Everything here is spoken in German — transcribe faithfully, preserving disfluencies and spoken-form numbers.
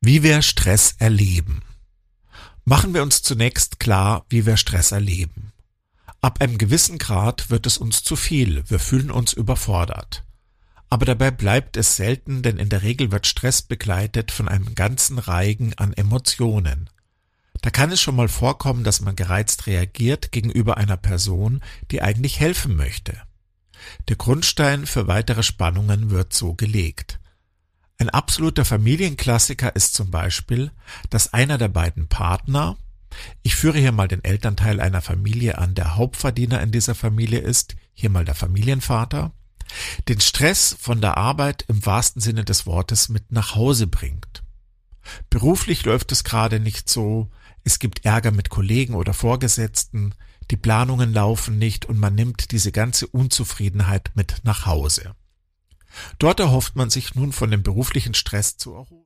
Wie wir Stress erleben. Machen wir uns zunächst klar, wie wir Stress erleben. Ab einem gewissen Grad wird es uns zu viel, wir fühlen uns überfordert. Aber dabei bleibt es selten, denn in der Regel wird Stress begleitet von einem ganzen Reigen an Emotionen. Da kann es schon mal vorkommen, dass man gereizt reagiert gegenüber einer Person, die eigentlich helfen möchte. Der Grundstein für weitere Spannungen wird so gelegt. Ein absoluter Familienklassiker ist zum Beispiel, dass einer der beiden Partner, ich führe hier mal den Elternteil einer Familie an, der Hauptverdiener in dieser Familie ist, hier mal der Familienvater, den Stress von der Arbeit im wahrsten Sinne des Wortes mit nach Hause bringt. Beruflich läuft es gerade nicht so, es gibt Ärger mit Kollegen oder Vorgesetzten, die Planungen laufen nicht und man nimmt diese ganze Unzufriedenheit mit nach Hause. Dort erhofft man sich nun von dem beruflichen Stress zu erholen.